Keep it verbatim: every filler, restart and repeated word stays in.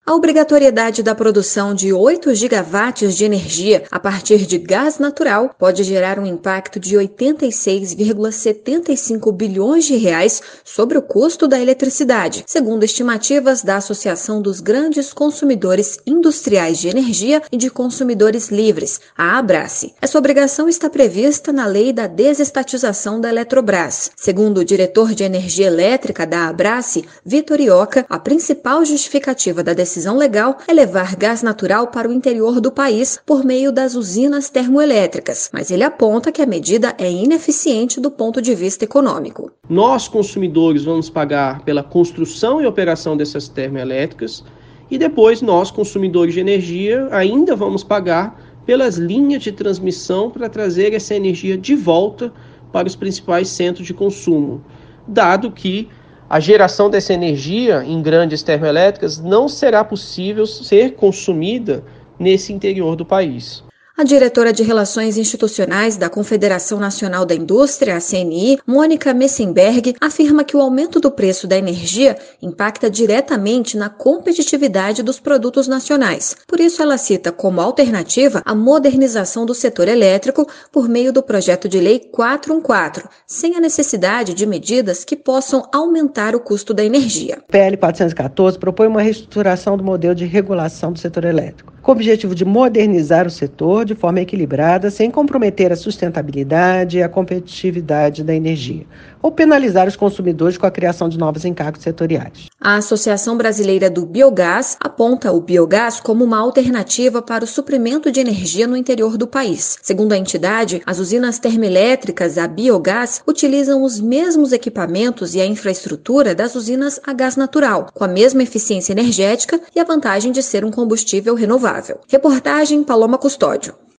A obrigatoriedade da produção de oito gigawatts de energia a partir de gás natural pode gerar um impacto de oitenta e seis vírgula setenta e cinco bilhões de reais sobre o custo da eletricidade, segundo estimativas da Associação dos Grandes Consumidores Industriais de Energia e de Consumidores Livres, a ABRASE. Essa obrigação está prevista na Lei da Desestatização da Eletrobras. Segundo o diretor de energia elétrica da ABRASE, Vitor Ioca, a principal justificativa da decisão decisão legal é levar gás natural para o interior do país por meio das usinas termoelétricas, mas ele aponta que a medida é ineficiente do ponto de vista econômico. Nós, consumidores, vamos pagar pela construção e operação dessas termoelétricas e depois nós, consumidores de energia, ainda vamos pagar pelas linhas de transmissão para trazer essa energia de volta para os principais centros de consumo, dado que a geração dessa energia em grandes termoelétricas não será possível ser consumida nesse interior do país. A diretora de Relações Institucionais da Confederação Nacional da Indústria, a C N I, Mônica Messenberg, afirma que o aumento do preço da energia impacta diretamente na competitividade dos produtos nacionais. Por isso, ela cita como alternativa a modernização do setor elétrico por meio do projeto de lei quatrocentos e quatorze, sem a necessidade de medidas que possam aumentar o custo da energia. O P L quatrocentos e quatorze propõe uma reestruturação do modelo de regulação do setor elétrico, com o objetivo de modernizar o setor de forma equilibrada, sem comprometer a sustentabilidade e a competitividade da energia, ou penalizar os consumidores com a criação de novos encargos setoriais. A Associação Brasileira do Biogás aponta o biogás como uma alternativa para o suprimento de energia no interior do país. Segundo a entidade, as usinas termoelétricas a biogás utilizam os mesmos equipamentos e a infraestrutura das usinas a gás natural, com a mesma eficiência energética e a vantagem de ser um combustível renovável. Reportagem Paloma Custódio.